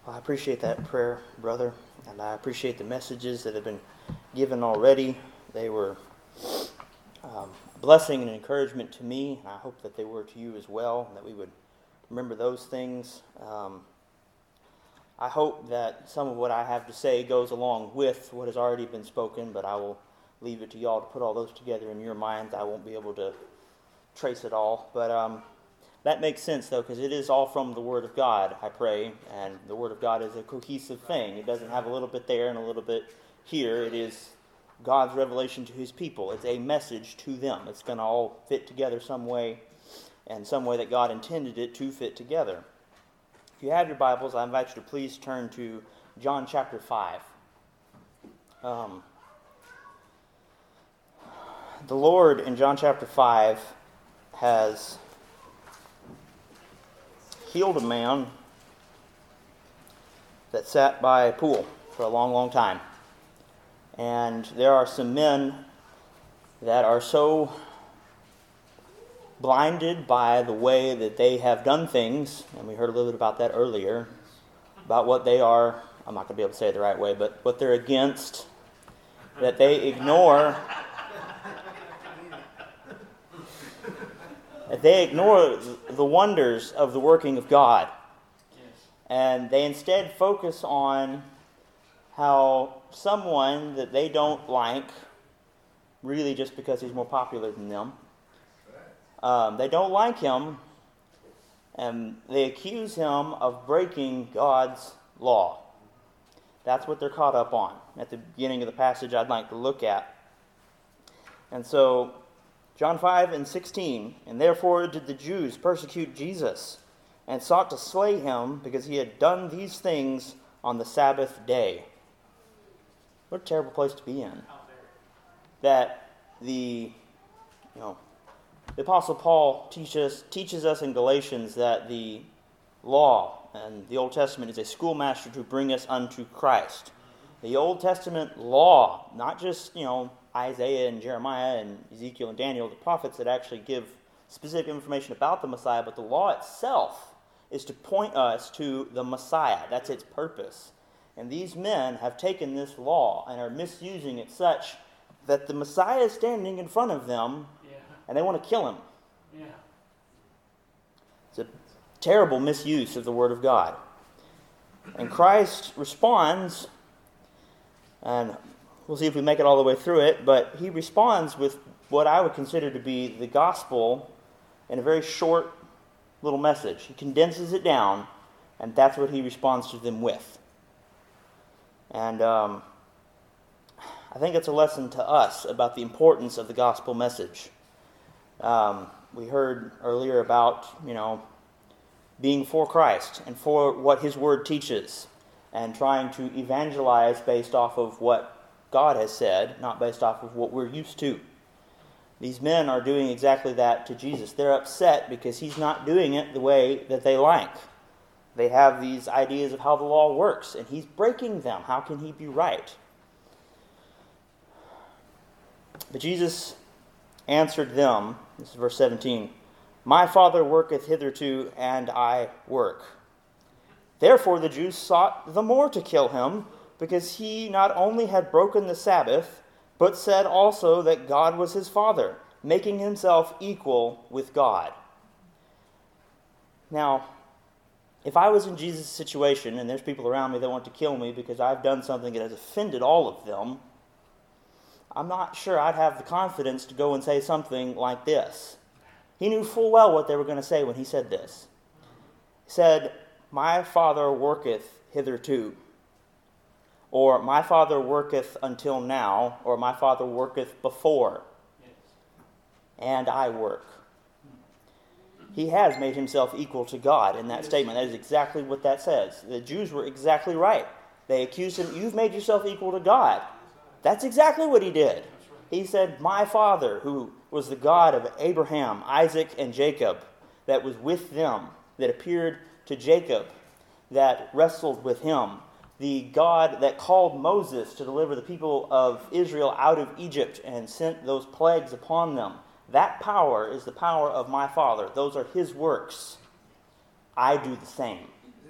Well, I appreciate that prayer, brother, and I appreciate the messages that have been given already. They were a blessing and encouragement to me, and I hope that they were to you as well, and that we would remember those things. I hope that some of what I have to say goes along with what has already been spoken, but I will leave it to y'all to put all those together in your minds. I won't be able to trace it all, but that makes sense, though, because it is all from the Word of God, I pray, and the Word of God is a cohesive thing. It doesn't have a little bit there and a little bit here. It is God's revelation to His people. It's a message to them. It's going to all fit together some way, and some way that God intended it to fit together. If you have your Bibles, I invite you to please turn to John chapter 5. The Lord in John chapter 5 has healed a man that sat by a pool for a long, long time. And there are some men that are so blinded by the way that they have done things, and we heard a little bit about that earlier, about what they are, I'm not going to be able to say it the right way, but what they're against, that they ignore the wonders of the working of God. And they instead focus on how someone that they don't like, really just because he's more popular than them, they don't like him, and they accuse him of breaking God's law. That's what they're caught up on at the beginning of the passage I'd like to look at. And so, John 5:16, and therefore did the Jews persecute Jesus, and sought to slay him, because he had done these things on the Sabbath day. What a terrible place to be in. That the Apostle Paul teaches us in Galatians that the law and the Old Testament is a schoolmaster to bring us unto Christ. The Old Testament law, not just, Isaiah and Jeremiah and Ezekiel and Daniel, the prophets that actually give specific information about the Messiah, but the law itself is to point us to the Messiah. That's its purpose. And these men have taken this law and are misusing it such that the Messiah is standing in front of them, and they want to kill him. Yeah. It's a terrible misuse of the Word of God. And Christ responds, and we'll see if we make it all the way through it, but he responds with what I would consider to be the gospel in a very short little message. He condenses it down, and that's what he responds to them with. And I think it's a lesson to us about the importance of the gospel message. We heard earlier about, being for Christ and for what His Word teaches, and trying to evangelize based off of what God has said, not based off of what we're used to. These men are doing exactly that to Jesus. They're upset because He's not doing it the way that they like. They have these ideas of how the law works, and He's breaking them. How can He be right? But Jesus answered them, this is verse 17, "My Father worketh hitherto, and I work." Therefore the Jews sought the more to kill him, because he not only had broken the Sabbath, but said also that God was his Father, making himself equal with God. Now, if I was in Jesus' situation, and there's people around me that want to kill me because I've done something that has offended all of them, I'm not sure I'd have the confidence to go and say something like this. He knew full well what they were going to say when he said this. He said, "My Father worketh hitherto," or "My Father worketh until now," or "My Father worketh before, and I work." He has made himself equal to God in that statement. That is exactly what that says. The Jews were exactly right. They accused him, "You've made yourself equal to God." That's exactly what he did. He said, "My Father," who was the God of Abraham, Isaac, and Jacob, that was with them, that appeared to Jacob, that wrestled with him, the God that called Moses to deliver the people of Israel out of Egypt and sent those plagues upon them. That power is the power of my Father. Those are His works. I do the same.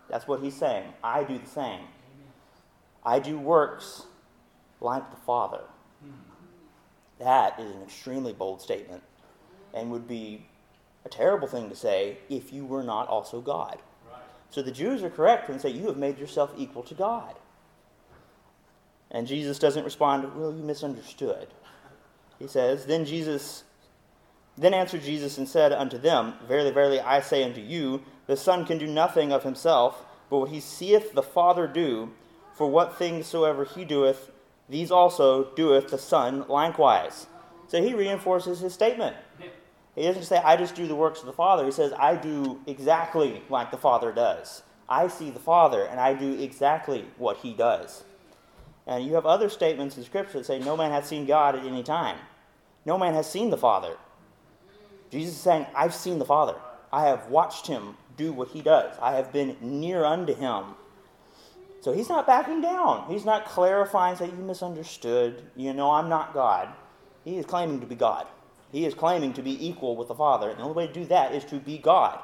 That's what he's saying. I do the same. I do works like the Father. That is an extremely bold statement and would be a terrible thing to say if you were not also God. Right. So the Jews are correct when they say you have made yourself equal to God. And Jesus doesn't respond, well, you misunderstood. He says, Then answered Jesus and said unto them, Verily, verily, I say unto you, the Son can do nothing of himself, but what he seeth the Father do, for what things soever he doeth, these also doeth the Son likewise. So he reinforces his statement. He doesn't say, I just do the works of the Father. He says, I do exactly like the Father does. I see the Father, and I do exactly what he does. And you have other statements in Scripture that say, no man hath seen God at any time. No man has seen the Father. Jesus is saying, I've seen the Father. I have watched him do what he does. I have been near unto him. So he's not backing down. He's not clarifying, saying, you misunderstood. I'm not God. He is claiming to be God. He is claiming to be equal with the Father. And the only way to do that is to be God.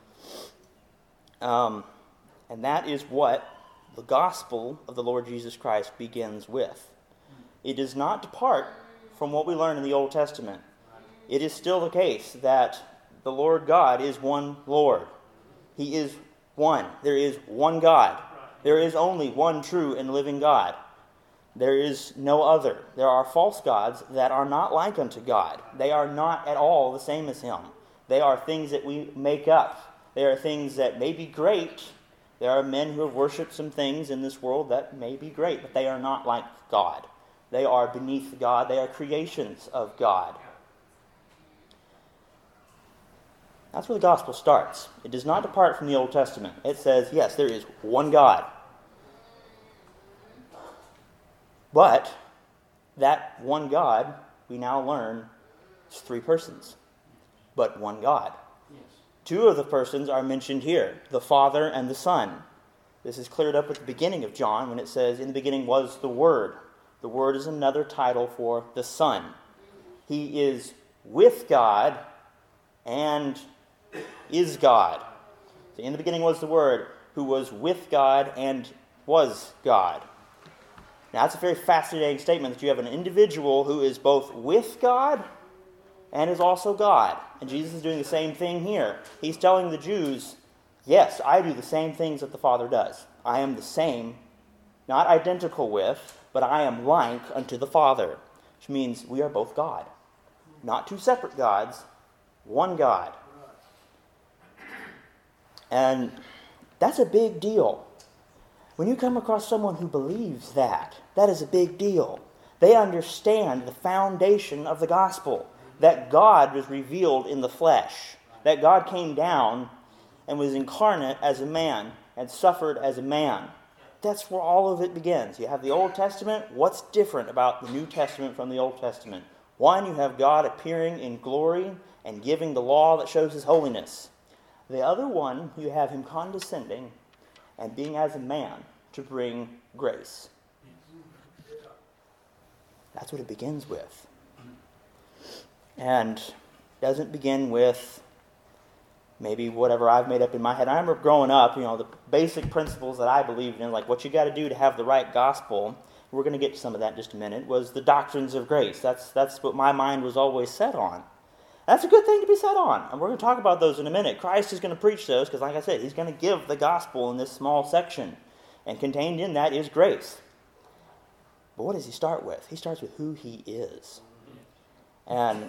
And that is what the gospel of the Lord Jesus Christ begins with. It does not depart from what we learn in the Old Testament. It is still the case that the Lord God is one Lord. He is one. There is one God. There is only one true and living God. There is no other. There are false gods that are not like unto God. They are not at all the same as him. They are things that we make up. They are things that may be great. There are men who have worshipped some things in this world that may be great, but they are not like God. They are beneath God. They are creations of God. That's where the gospel starts. It does not depart from the Old Testament. It says, yes, there is one God. But that one God, we now learn, is three persons. But one God. Yes. Two of the persons are mentioned here, the Father and the Son. This is cleared up at the beginning of John when it says, in the beginning was the Word. The Word is another title for the Son. He is with God and is God. So in the beginning was the Word, who was with God and was God. Now that's a very fascinating statement that you have an individual who is both with God and is also God. And Jesus is doing the same thing here. He's telling the Jews, yes, I do the same things that the Father does. I am the same, not identical with, but I am like unto the Father, which means we are both God. Not two separate gods, one God. And that's a big deal. When you come across someone who believes that, that is a big deal. They understand the foundation of the gospel, that God was revealed in the flesh, that God came down and was incarnate as a man and suffered as a man. That's where all of it begins. You have the Old Testament. What's different about the New Testament from the Old Testament? One, you have God appearing in glory and giving the law that shows his holiness. The other one, you have him condescending and being as a man to bring grace. That's what it begins with. And it doesn't begin with maybe whatever I've made up in my head. I remember growing up, the basic principles that I believed in, like what you got to do to have the right gospel, we're going to get to some of that in just a minute, was the doctrines of grace. That's what my mind was always set on. That's a good thing to be set on, and we're going to talk about those in a minute. Christ is going to preach those because, like I said, he's going to give the gospel in this small section, and contained in that is grace. But what does he start with? He starts with who he is. And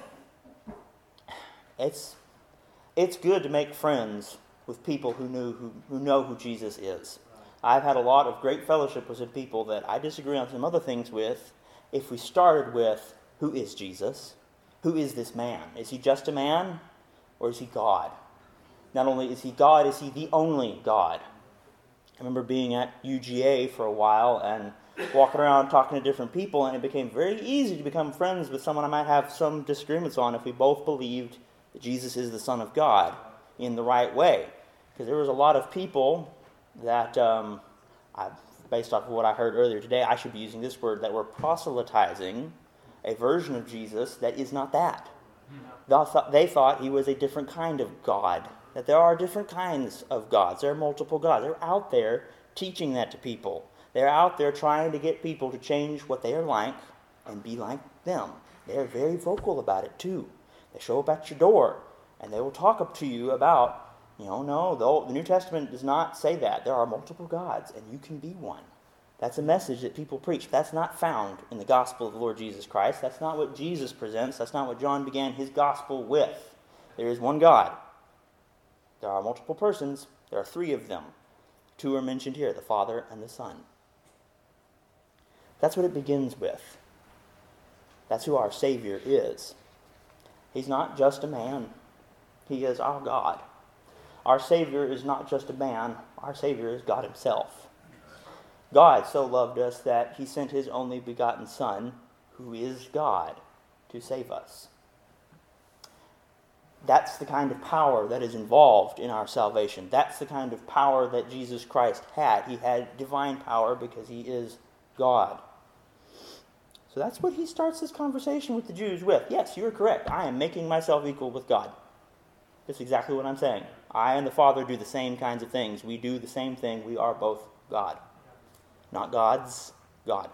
it's good to make friends with people who know who Jesus is. I've had a lot of great fellowship with some people that I disagree on some other things with. If we started with, who is Jesus? Who is this man? Is he just a man, or is he God? Not only is he God, is he the only God? I remember being at UGA for a while and walking around talking to different people, and it became very easy to become friends with someone I might have some disagreements on if we both believed that Jesus is the Son of God in the right way. Because there was a lot of people that, based off of what I heard earlier today, I should be using this word, that were proselytizing a version of Jesus that is not that. They thought he was a different kind of God. that there are different kinds of gods. There are multiple gods. They're out there teaching that to people. They're out there trying to get people to change what they are like and be like them. They're very vocal about it too. They show up at your door and they will talk up to you about, no, the New Testament does not say that. There are multiple gods and you can be one. That's a message that people preach. That's not found in the gospel of the Lord Jesus Christ. That's not what Jesus presents. That's not what John began his gospel with. There is one God. There are multiple persons. There are 3 of them. 2 are mentioned here, the Father and the Son. That's what it begins with. That's who our Savior is. He's not just a man. He is our God. Our Savior is not just a man. Our Savior is God himself. God so loved us that he sent his only begotten Son, who is God, to save us. That's the kind of power that is involved in our salvation. That's the kind of power that Jesus Christ had. He had divine power because he is God. So that's what he starts this conversation with the Jews with. Yes, you are correct. I am making myself equal with God. That's exactly what I'm saying. I and the Father do the same kinds of things. We do the same thing. We are both God. Not gods, God.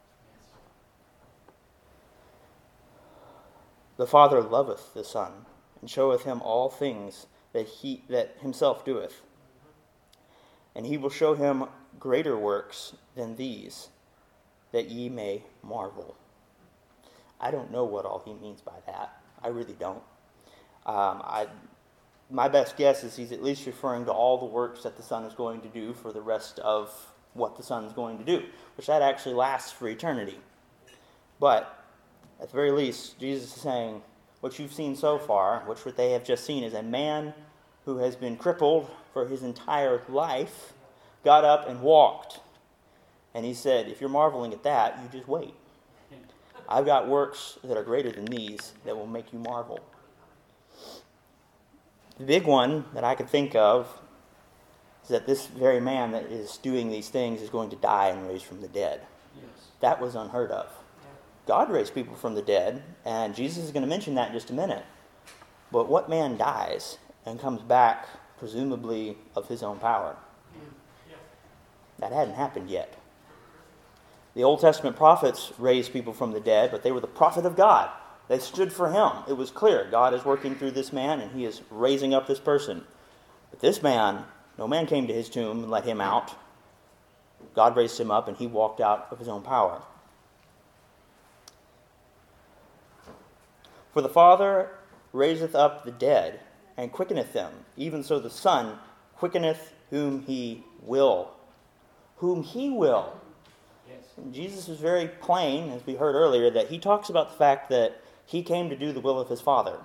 The Father loveth the Son, and showeth him all things that himself doeth. And he will show him greater works than these, that ye may marvel. I don't know what all he means by that. I really don't. My best guess is he's at least referring to all the works that the Son is going to do for the rest of what the Son is going to do, which that actually lasts for eternity. But at the very least, Jesus is saying, what you've seen so far, which what they have just seen, is a man who has been crippled for his entire life, got up and walked. And he said, if you're marveling at that, you just wait. I've got works that are greater than these that will make you marvel. The big one that I could think of is that this very man that is doing these things is going to die and raise from the dead. Yes. That was unheard of. God raised people from the dead, and Jesus is going to mention that in just a minute. But what man dies and comes back, presumably of his own power? That hadn't happened yet. The Old Testament prophets raised people from the dead, but they were the prophet of God. They stood for him. It was clear God is working through this man, and he is raising up this person. But this man, no man came to his tomb and let him out. God raised him up, and he walked out of his own power. For the Father raiseth up the dead, and quickeneth them. Even so the Son quickeneth whom he will. Whom he will. Yes. Jesus is very plain, as we heard earlier, that he talks about the fact that he came to do the will of his Father.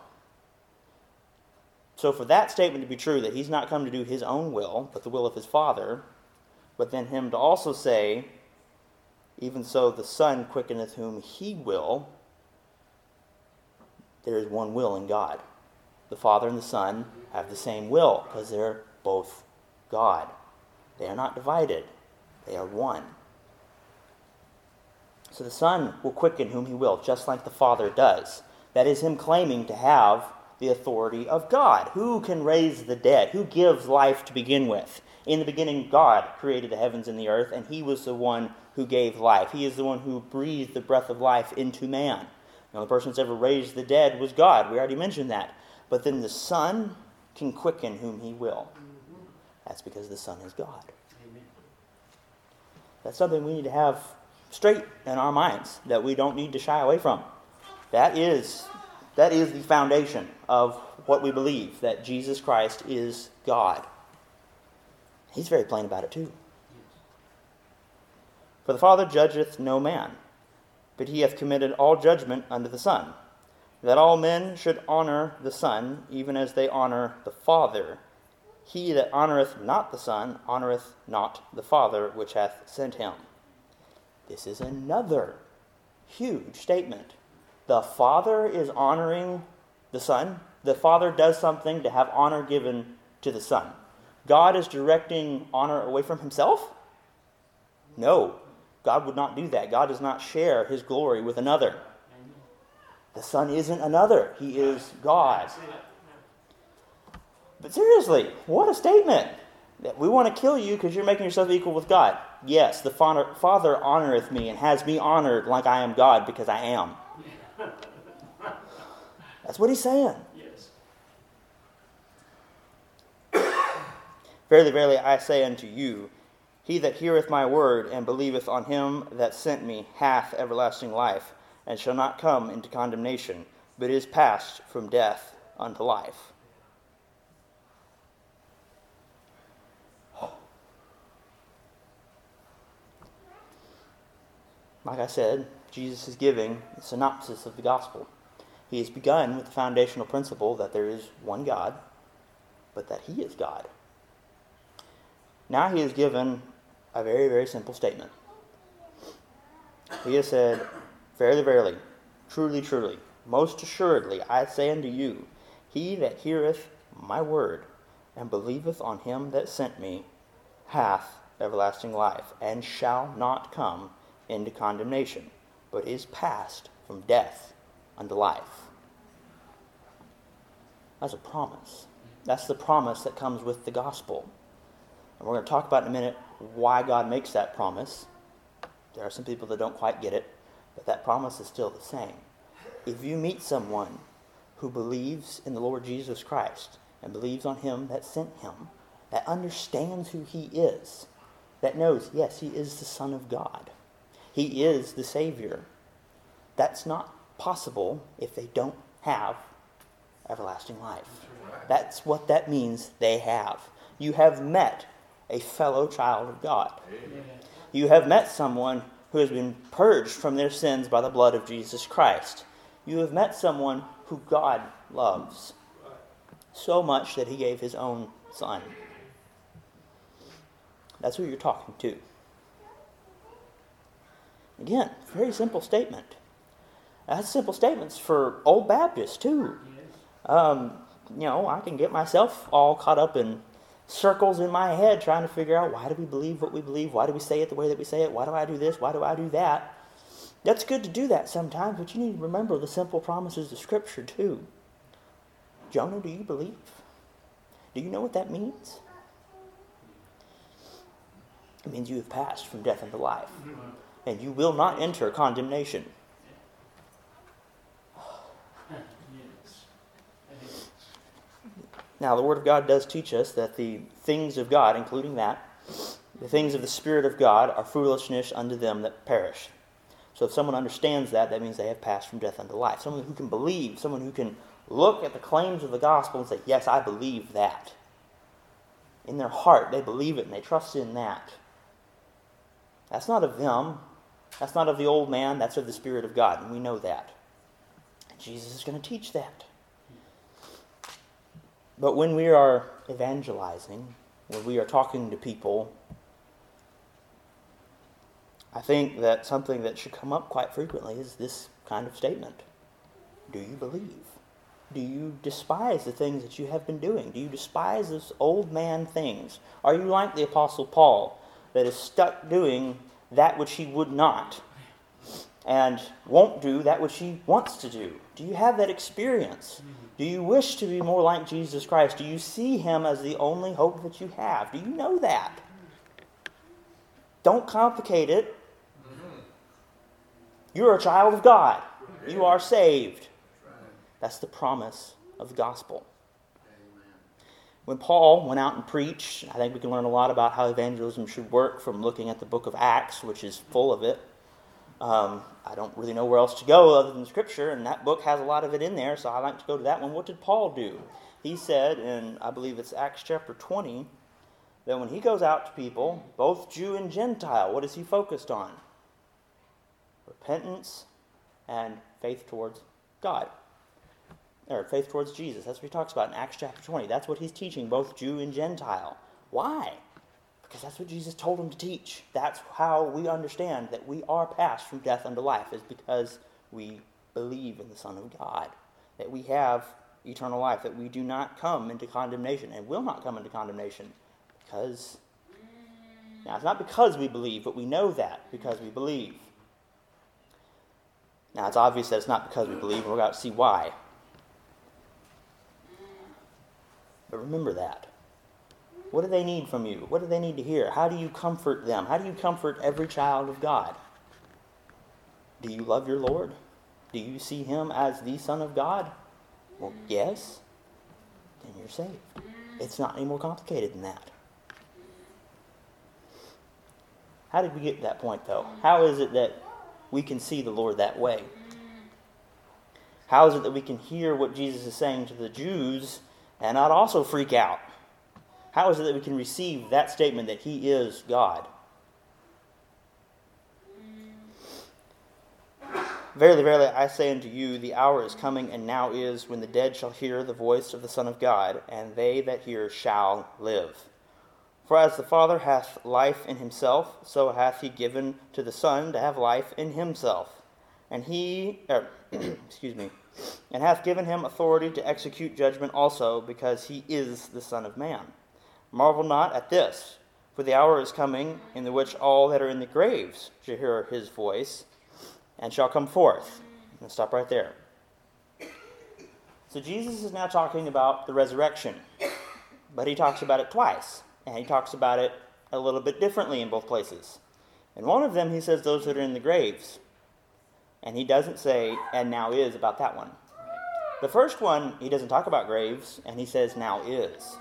So for that statement to be true, that he's not come to do his own will, but the will of his Father, but then him to also say, even so the Son quickeneth whom he will, there is one will in God. The Father and the Son have the same will, because they're both God. They are not divided. They are one. So the Son will quicken whom he will, just like the Father does. That is him claiming to have the authority of God. Who can raise the dead? Who gives life to begin with? In the beginning, God created the heavens and the earth, and he was the one who gave life. He is the one who breathed the breath of life into man. The only person that's ever raised the dead was God. We already mentioned that. But then the Son can quicken whom he will. That's because the Son is God. Amen. That's something we need to have straight in our minds, that we don't need to shy away from. That is the foundation of what we believe, that Jesus Christ is God. He's very plain about it too. For the Father judgeth no man, but he hath committed all judgment unto the Son, that all men should honor the Son, even as they honor the Father. He that honoreth not the Son honoreth not the Father which hath sent him. This is another huge statement. The Father is honoring the Son. The Father does something to have honor given to the Son. God is directing honor away from himself? No. God would not do that. God does not share his glory with another. The Son isn't another. He is God. But seriously, what a statement. That we want to kill you because you're making yourself equal with God. Yes, the Father honoreth me and has me honored like I am God because I am. That's what he's saying. Yes. Verily, verily, I say unto you, he that heareth my word and believeth on him that sent me hath everlasting life, and shall not come into condemnation, but is passed from death unto life. Like I said, Jesus is giving a synopsis of the gospel. He has begun with the foundational principle that there is one God, but that he is God. Now he has given a very, very simple statement. He has said, verily, verily, truly, truly, most assuredly, I say unto you, he that heareth my word and believeth on him that sent me hath everlasting life, and shall not come into condemnation, but is passed from death unto life. That's a promise. That's the promise that comes with the gospel. And we're going to talk about in a minute why God makes that promise. There are some people that don't quite get it, but that promise is still the same. If you meet someone who believes in the Lord Jesus Christ and believes on him that sent him, that understands who he is, that knows, yes, he is the Son of God. He is the Savior. That's not possible if they don't have everlasting life. That's what that means they have. You have met a fellow child of God. Amen. You have met someone who has been purged from their sins by the blood of Jesus Christ. You have met someone who God loves so much that he gave his own Son. That's who you're talking to. Again, very simple statement. That's simple statements for old Baptists too. I can get myself all caught up in circles in my head trying to figure out, why do we believe what we believe? Why do we say it the way that we say it? Why do I do this? Why do I do that? That's good to do that sometimes, but you need to remember the simple promises of Scripture too. Jonah, do you believe? Do you know what that means? It means you have passed from death unto life, and you will not enter condemnation. Now, the Word of God does teach us that the things of God, including that, the things of the Spirit of God are foolishness unto them that perish. So if someone understands that, that means they have passed from death unto life. Someone who can believe, someone who can look at the claims of the gospel and say, yes, I believe that. In their heart, they believe it and they trust in that. That's not of them. That's not of the old man. That's of the Spirit of God, and we know that. And Jesus is going to teach that. But when we are evangelizing, when we are talking to people, I think that something that should come up quite frequently is this kind of statement. Do you believe? Do you despise the things that you have been doing? Do you despise those old man things? Are you like the Apostle Paul that is stuck doing that which he would not and won't do that which he wants to do? Do you have that experience? Do you wish to be more like Jesus Christ? Do you see him as the only hope that you have? Do you know that? Don't complicate it. You're a child of God. You are saved. That's the promise of the gospel. When Paul went out and preached, I think we can learn a lot about how evangelism should work from looking at the book of Acts, which is full of it. I don't really know where else to go other than Scripture, and that book has a lot of it in there, so I like to go to that one. What did Paul do? He said, in I believe it's Acts chapter 20, that when he goes out to people, both Jew and Gentile, what is he focused on? Repentance and faith towards God. Or faith towards Jesus. That's what he talks about in Acts chapter 20. That's what he's teaching, both Jew and Gentile. Why? Because that's what Jesus told him to teach. That's how we understand that we are passed from death unto life, is because we believe in the Son of God. That we have eternal life, that we do not come into condemnation and will not come into condemnation. Because, now it's not because we believe, but we know that because we believe. Now it's obvious that it's not because we believe, and we're going to see why. But remember that. What do they need from you? What do they need to hear? How do you comfort them? How do you comfort every child of God? Do you love your Lord? Do you see him as the Son of God? Well, yes. Then you're saved. It's not any more complicated than that. How did we get to that point, though? How is it that we can see the Lord that way? How is it that we can hear what Jesus is saying to the Jews and not also freak out? How is it that we can receive that statement that he is God? Verily, verily, I say unto you, the hour is coming, and now is, when the dead shall hear the voice of the Son of God, and they that hear shall live. For as the Father hath life in himself, so hath he given to the Son to have life in himself. And and hath given him authority to execute judgment also, because he is the Son of Man. Marvel not at this, for the hour is coming, in the which all that are in the graves shall hear his voice, and shall come forth. And stop right there. So Jesus is now talking about the resurrection, but he talks about it twice, and he talks about it a little bit differently in both places. In one of them, he says those that are in the graves, and he doesn't say, and now is, about that one. The first one, he doesn't talk about graves, and he says, now is.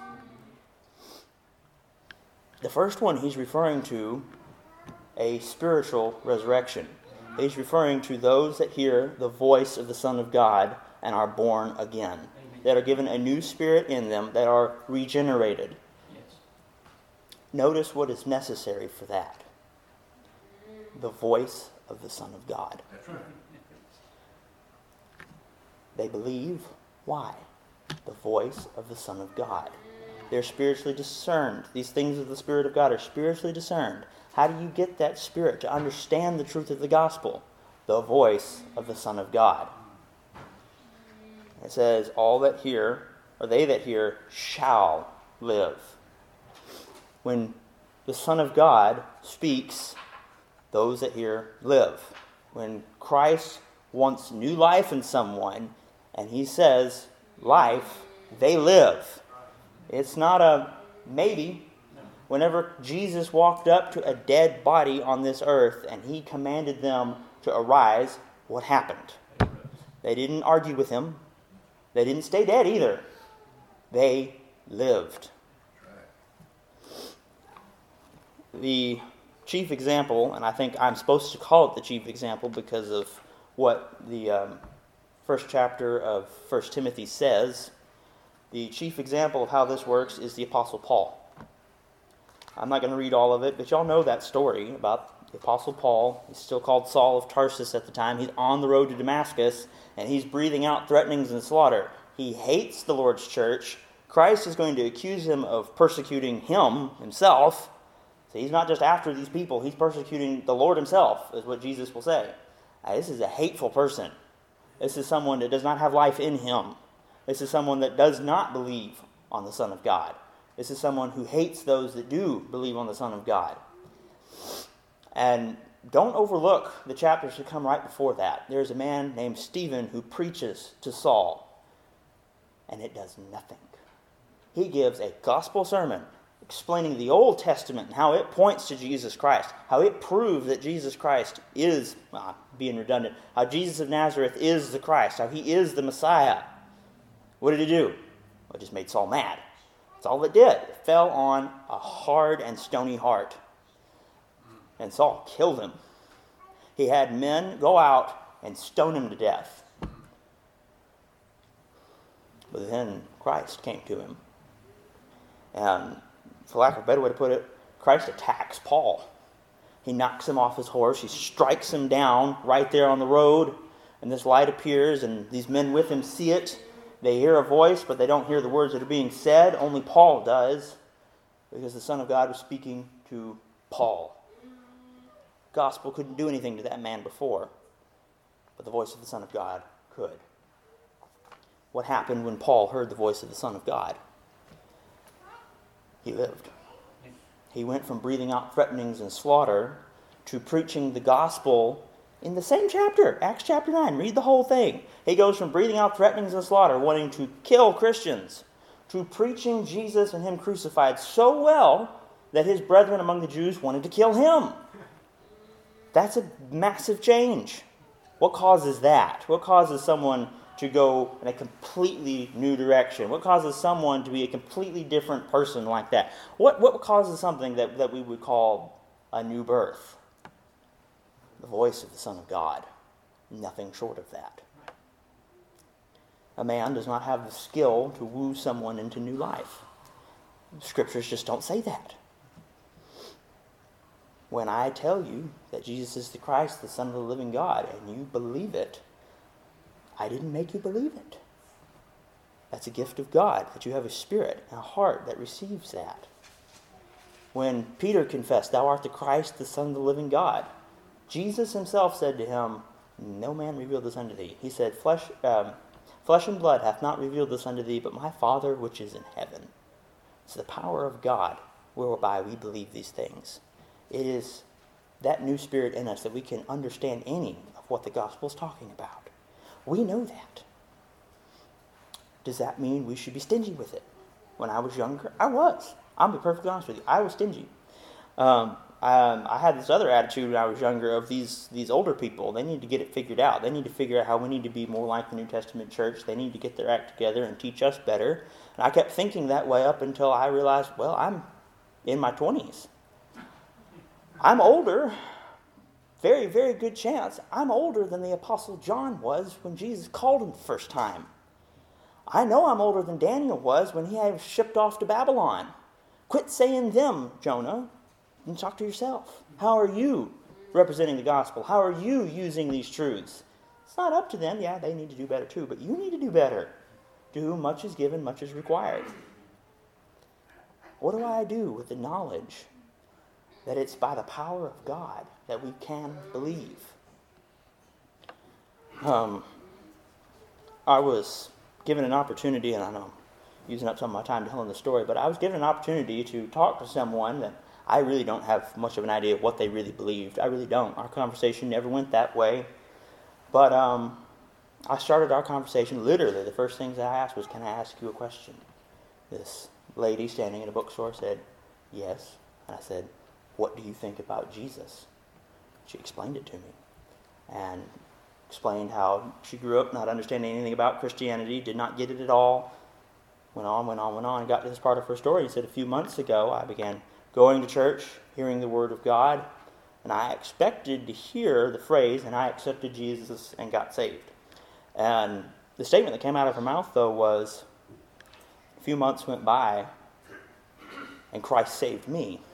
The first one, he's referring to a spiritual resurrection. He's referring to those that hear the voice of the Son of God and are born again, that are given a new spirit in them, that are regenerated. Yes. Notice what is necessary for that. The voice of the Son of God. That's right. They believe. Why? The voice of the Son of God. They're spiritually discerned. These things of the Spirit of God are spiritually discerned. How do you get that spirit to understand the truth of the gospel? The voice of the Son of God. It says, all that hear, or they that hear, shall live. When the Son of God speaks, those that hear live. When Christ wants new life in someone, and he says, life, they live. It's not a maybe. Whenever Jesus walked up to a dead body on this earth and he commanded them to arise, what happened? They didn't argue with him. They didn't stay dead either. They lived. The chief example, and I think I'm supposed to call it the chief example because of what the first chapter of 1 Timothy says, the chief example of how this works is the Apostle Paul. I'm not going to read all of it, but y'all know that story about the Apostle Paul. He's still called Saul of Tarsus at the time. He's on the road to Damascus, and he's breathing out threatenings and slaughter. He hates the Lord's church. Christ is going to accuse him of persecuting himself. So he's not just after these people. He's persecuting the Lord himself, is what Jesus will say. Now, this is a hateful person. This is someone that does not have life in him. This is someone that does not believe on the Son of God. This is someone who hates those that do believe on the Son of God. And don't overlook the chapters that come right before that. There's a man named Stephen who preaches to Saul, and it does nothing. He gives a gospel sermon explaining the Old Testament and how it points to Jesus Christ, how it proves that Jesus Christ is, being redundant, how Jesus of Nazareth is the Christ, how he is the Messiah. What did he do? Well, it just made Saul mad. That's all it did. It fell on a hard and stony heart. And Saul killed him. He had men go out and stone him to death. But then Christ came to him. And for lack of a better way to put it, Christ attacks Paul. He knocks him off his horse. He strikes him down right there on the road. And this light appears, and these men with him see it. They hear a voice, but they don't hear the words that are being said. Only Paul does, because the Son of God was speaking to Paul. Gospel couldn't do anything to that man before, but the voice of the Son of God could. What happened when Paul heard the voice of the Son of God? He lived. He went from breathing out threatenings and slaughter to preaching the gospel in the same chapter, Acts chapter 9. Read the whole thing. He goes from breathing out threatenings and slaughter, wanting to kill Christians, to preaching Jesus and Him crucified so well that his brethren among the Jews wanted to kill him. That's a massive change. What causes that? What causes someone to go in a completely new direction? What causes someone to be a completely different person like that? What causes something that we would call a new birth? The voice of the Son of God. Nothing short of that. A man does not have the skill to woo someone into new life. Scriptures just don't say that. When I tell you that Jesus is the Christ, the Son of the living God, and you believe it, I didn't make you believe it. That's a gift of God, that you have a spirit and a heart that receives that. When Peter confessed, "Thou art the Christ, the Son of the living God," Jesus himself said to him, "No man revealed this unto thee." He said, Flesh and blood hath not revealed this unto thee, but my Father which is in heaven. It's the power of God whereby we believe these things. It is that new spirit in us that we can understand any of what the gospel is talking about. We know that. Does that mean we should be stingy with it? When I was younger, I was. I'll be perfectly honest with you. I was stingy. I had this other attitude when I was younger of these older people. They need to get it figured out. They need to figure out how we need to be more like the New Testament church. They need to get their act together and teach us better. And I kept thinking that way up until I realized, well, I'm in my 20s. I'm older. Very, very good chance. I'm older than the Apostle John was when Jesus called him the first time. I know I'm older than Daniel was when he was shipped off to Babylon. Quit saying them, Jonah, and talk to yourself. How are you representing the gospel? How are you using these truths? It's not up to them. Yeah, they need to do better too, but you need to do better. To whom much is given, much is required. What do I do with the knowledge that it's by the power of God that we can believe? I was given an opportunity, and I know I'm using up some of my time telling the story, but I was given an opportunity to talk to someone that I really don't have much of an idea of what they really believed. I really don't. Our conversation never went that way. But I started our conversation, literally, the first things I asked was, "Can I ask you a question?" This lady standing in a bookstore said, "Yes." And I said, "What do you think about Jesus?" She explained it to me and explained how she grew up not understanding anything about Christianity, did not get it at all. Went on, and got to this part of her story. He said, "A few months ago, I began going to church, hearing the Word of God, and I expected to hear the phrase, 'and I accepted Jesus and got saved.'" And the statement that came out of her mouth, though, was, "A few months went by, and Christ saved me."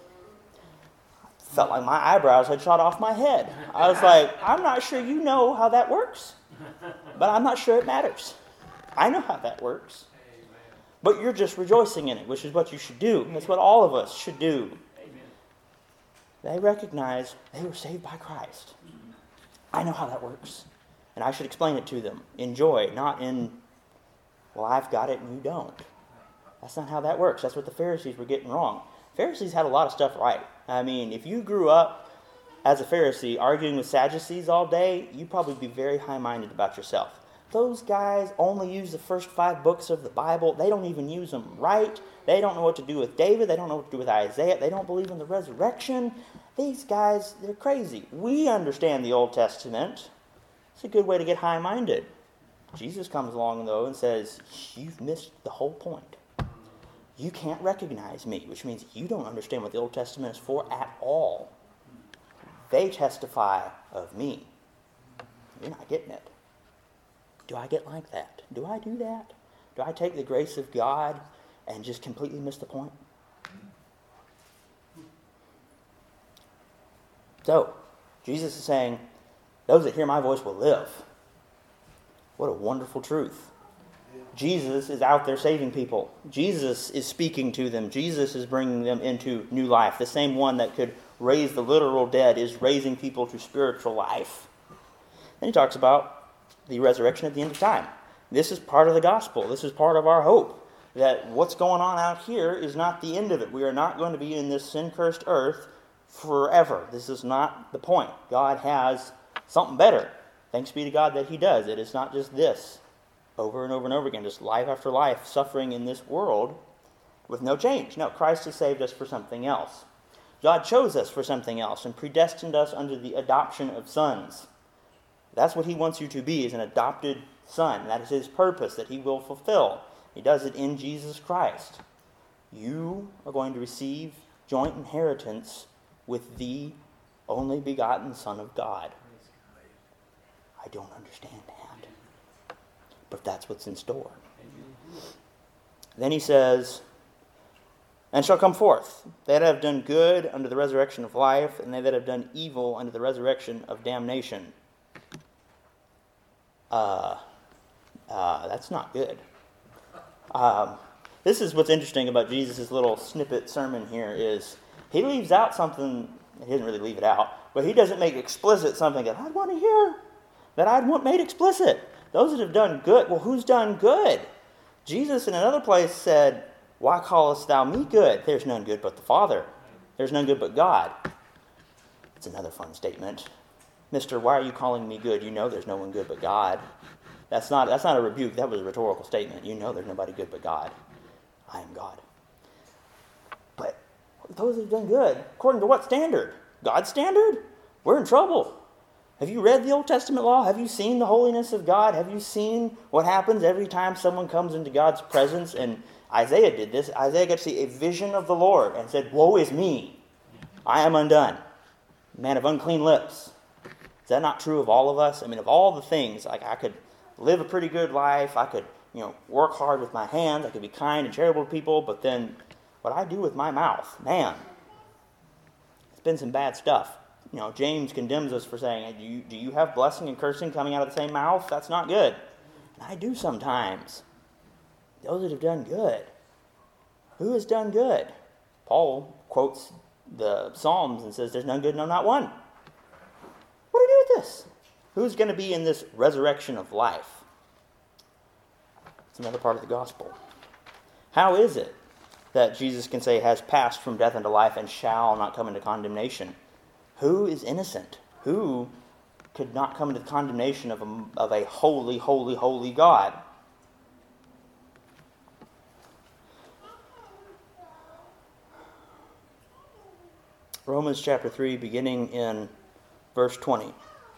Felt like my eyebrows had shot off my head. I was like, I'm not sure you know how that works, but I'm not sure it matters. I know how that works. But you're just rejoicing in it, which is what you should do. That's what all of us should do. They recognize they were saved by Christ. I know how that works. And I should explain it to them in joy, not in, well, I've got it and you don't. That's not how that works. That's what the Pharisees were getting wrong. Pharisees had a lot of stuff right. I mean, if you grew up as a Pharisee arguing with Sadducees all day, you'd probably be very high-minded about yourself. Those guys only use the first 5 books of the Bible. They don't even use them right. They don't know what to do with David. They don't know what to do with Isaiah. They don't believe in the resurrection. These guys, they're crazy. We understand the Old Testament. It's a good way to get high-minded. Jesus comes along, though, and says, "You've missed the whole point. You can't recognize me," which means you don't understand what the Old Testament is for at all. They testify of me. You're not getting it. Do I get like that? Do I do that? Do I take the grace of God and just completely miss the point? So, Jesus is saying, those that hear my voice will live. What a wonderful truth. Jesus is out there saving people. Jesus is speaking to them. Jesus is bringing them into new life. The same one that could raise the literal dead is raising people to spiritual life. Then he talks about the resurrection at the end of time. This is part of the gospel. This is part of our hope. That what's going on out here is not the end of it. We are not going to be in this sin-cursed earth forever. This is not the point. God has something better. Thanks be to God that he does. It is not just this. over and over and over again, just life after life, suffering in this world with no change. No, Christ has saved us for something else. God chose us for something else and predestined us under the adoption of sons. That's what he wants you to be, is an adopted son. That is his purpose that he will fulfill. He does it in Jesus Christ. You are going to receive joint inheritance with the only begotten Son of God. I don't understand that, but that's what's in store. Then he says, and shall come forth, they that have done good unto the resurrection of life, and they that have done evil unto the resurrection of damnation. That's not good. This is what's interesting about Jesus' little snippet sermon here is he leaves out something. He doesn't really leave it out, but he doesn't make explicit something that I'd want to hear, that I'd want made explicit. Those that have done good, well, who's done good? Jesus in another place said, why callest thou me good? There's none good but the Father. There's none good but God. It's another fun statement. Mister, why are you calling me good? You know there's no one good but God. That's not a rebuke. That was a rhetorical statement. You know there's nobody good but God. I am God. But those that have done good, according to what standard? God's standard? We're in trouble. Have you read the Old Testament law? Have you seen the holiness of God? Have you seen what happens every time someone comes into God's presence? And Isaiah did this. Isaiah got to see a vision of the Lord and said, woe is me. I am undone. Man of unclean lips. Is that not true of all of us? I mean, of all the things, like I could live a pretty good life. I could, work hard with my hands. I could be kind and charitable to people. But then what I do with my mouth, man, it's been some bad stuff. James condemns us for saying, do you have blessing and cursing coming out of the same mouth? That's not good. And I do sometimes. Those that have done good. Who has done good? Paul quotes the Psalms and says, there's none good, no, not one. What do we do with this? Who's going to be in this resurrection of life? It's another part of the gospel. How is it that Jesus can say has passed from death into life and shall not come into condemnation? Who is innocent? Who could not come into the condemnation of a holy, holy, holy God? Romans chapter 3, beginning in verse 20.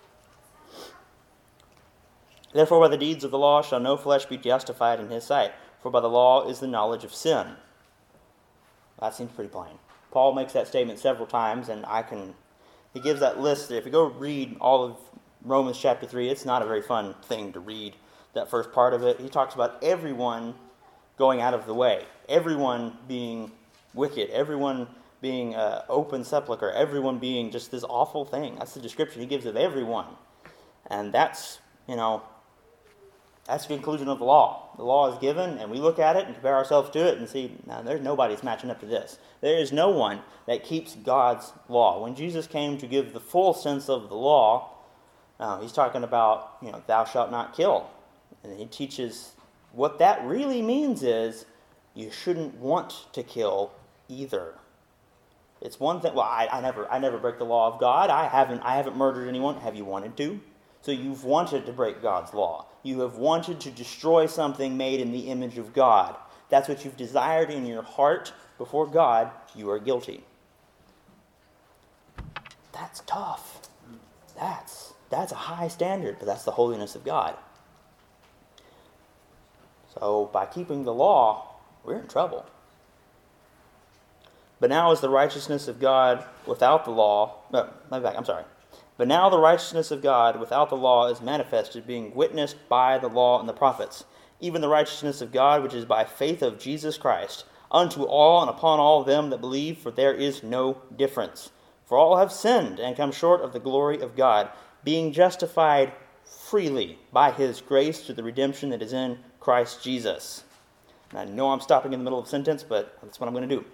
Therefore by the deeds of the law shall no flesh be justified in his sight, for by the law is the knowledge of sin. That seems pretty plain. Paul makes that statement several times, and he gives that list there. If you go read all of Romans chapter 3, it's not a very fun thing to read, that first part of it. He talks about everyone going out of the way, everyone being wicked, everyone being open sepulcher, everyone being just this awful thing. That's the description he gives of everyone. And that's the conclusion of the law. The law is given, and we look at it and compare ourselves to it and see, now there's nobody that's matching up to this. There is no one that keeps God's law. When Jesus came to give the full sense of the law, he's talking about, thou shalt not kill. And he teaches what that really means is you shouldn't want to kill either. It's one thing. Well, I never break the law of God. I haven't murdered anyone. Have you wanted to? So you've wanted to break God's law. You have wanted to destroy something made in the image of God. That's what you've desired in your heart before God. You are guilty. That's tough. That's a high standard, but that's the holiness of God. So by keeping the law, we're in trouble. But now is the righteousness of God without the law. But now the righteousness of God without the law is manifested, being witnessed by the law and the prophets, even the righteousness of God which is by faith of Jesus Christ, unto all and upon all them that believe, for there is no difference. For all have sinned and come short of the glory of God, being justified freely by his grace through the redemption that is in Christ Jesus. And I know I'm stopping in the middle of a sentence, but that's what I'm going to do.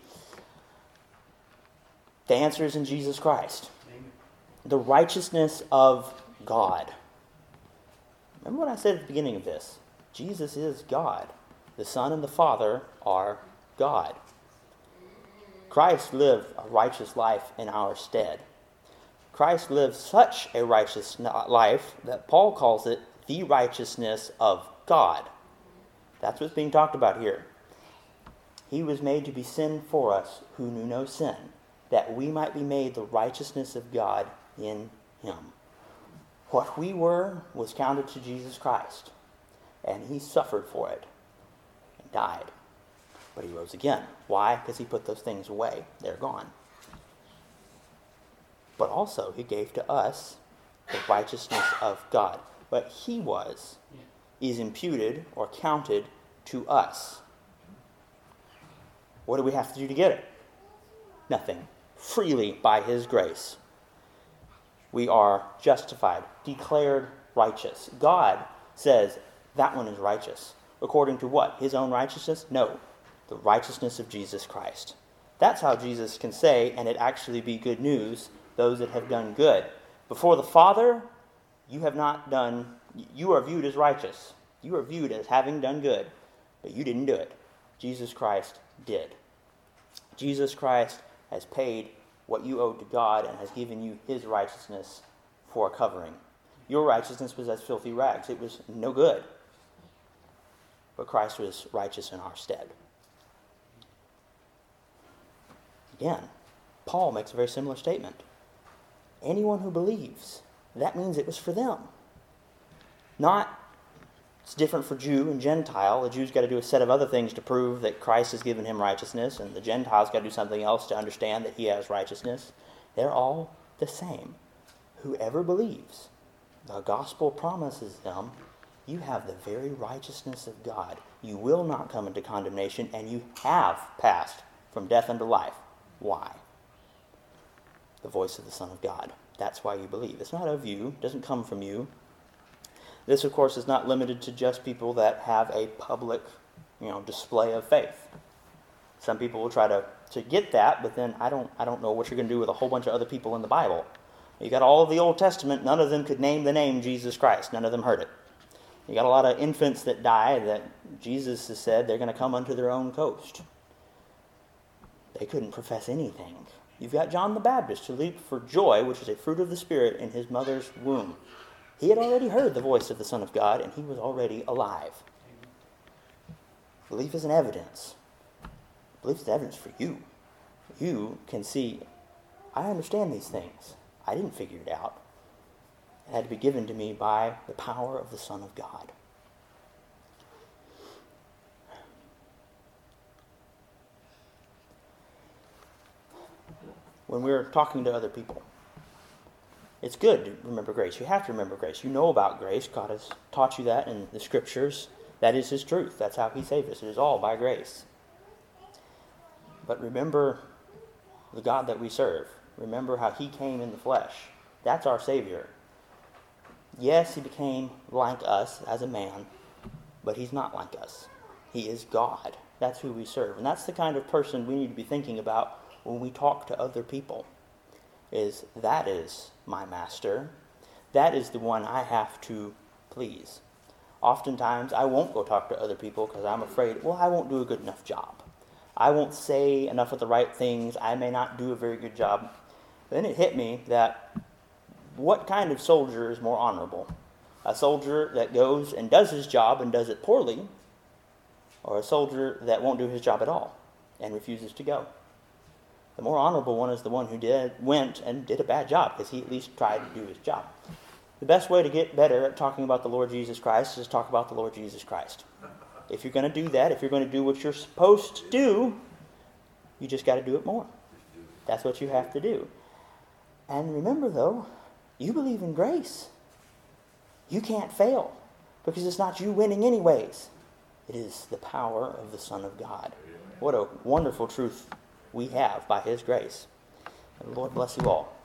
The answer is in Jesus Christ. The righteousness of God. Remember what I said at the beginning of this? Jesus is God. The Son and the Father are God. Christ lived a righteous life in our stead. Christ lived such a righteous life that Paul calls it the righteousness of God. That's what's being talked about here. He was made to be sin for us who knew no sin, that we might be made the righteousness of God in him. What we were was counted to Jesus Christ, and he suffered for it and died. But he rose again. Why? Because he put those things away. They're gone. But also he gave to us the righteousness of God. But he is imputed or counted to us. What do we have to do to get it? Nothing. Freely by his grace. We are justified, declared righteous. God says that one is righteous. According to what? His own righteousness? No. The righteousness of Jesus Christ. That's how Jesus can say, and it actually be good news, those that have done good. Before the Father, you are viewed as righteous. You are viewed as having done good, but you didn't do it. Jesus Christ did. Jesus Christ has paid what you owed to God and has given you his righteousness for a covering. Your righteousness was as filthy rags. It was no good. But Christ was righteous in our stead. Again, Paul makes a very similar statement. Anyone who believes, that means it was for them. Not, it's different for Jew and Gentile. The Jew's got to do a set of other things to prove that Christ has given him righteousness, and the Gentile's got to do something else to understand that he has righteousness. They're all the same. Whoever believes, the gospel promises them, you have the very righteousness of God. You will not come into condemnation, and you have passed from death unto life. Why? The voice of the Son of God. That's why you believe. It's not of you. It doesn't come from you. This, of course, is not limited to just people that have a public, display of faith. Some people will try to get that, but then I don't know what you're going to do with a whole bunch of other people in the Bible. You got all of the Old Testament. None of them could name the name Jesus Christ. None of them heard it. You got a lot of infants that die that Jesus has said they're going to come unto their own coast. They couldn't profess anything. You've got John the Baptist who leaped for joy, which is a fruit of the Spirit, in his mother's womb. He had already heard the voice of the Son of God, and he was already alive. Belief is an evidence. Belief is evidence for you. You can see, I understand these things. I didn't figure it out. It had to be given to me by the power of the Son of God. When we're talking to other people, it's good to remember grace. You have to remember grace. You know about grace. God has taught you that in the Scriptures. That is his truth. That's how he saved us. It is all by grace. But remember the God that we serve. Remember how he came in the flesh. That's our Savior. Yes, he became like us as a man, but he's not like us. He is God. That's who we serve. And that's the kind of person we need to be thinking about when we talk to other people. That is my master. That is the one I have to please. Oftentimes, I won't go talk to other people because I'm afraid, I won't do a good enough job. I won't say enough of the right things. I may not do a very good job. Then it hit me that what kind of soldier is more honorable? A soldier that goes and does his job and does it poorly, or a soldier that won't do his job at all and refuses to go? The more honorable one is the one who went and did a bad job, because he at least tried to do his job. The best way to get better at talking about the Lord Jesus Christ is to talk about the Lord Jesus Christ. If you're going to do that, if you're going to do what you're supposed to do, you just got to do it more. That's what you have to do. And remember, though, you believe in grace. You can't fail, because it's not you winning anyways. It is the power of the Son of God. What a wonderful truth we have by his grace. And the Lord bless you all.